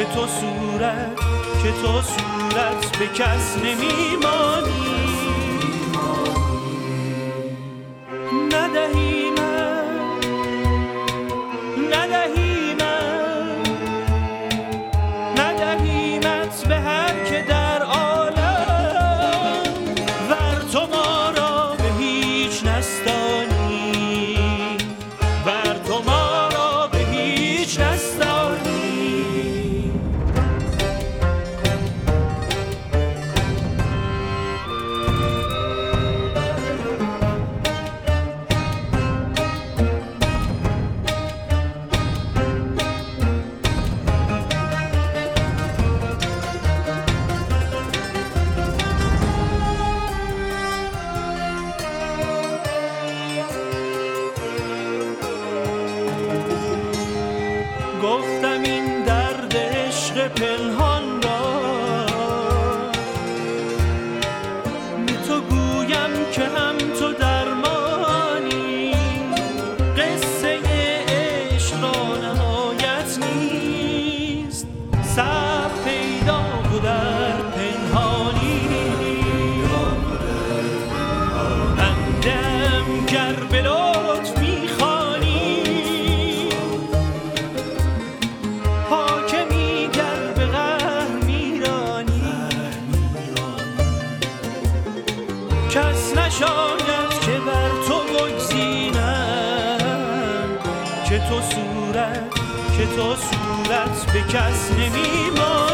که تو صورت به کس نمیمانی. ندهیمت به هر که در عالم، ور تو ما را به هیچ نستانی، ور تو ما را به هیچ نستانی. گفتم این درد عشق پنهان را به تو گویم که هم تو درمانی. قصه عشق را نهایت نیست، صبر پیدا و در پنهانی. بندم گر به لطف می‌خوانی، حاکمی گر به قهر میرانی. کس نشاید که بر تو بگزینم، که تو صورت به کس نمیمانی.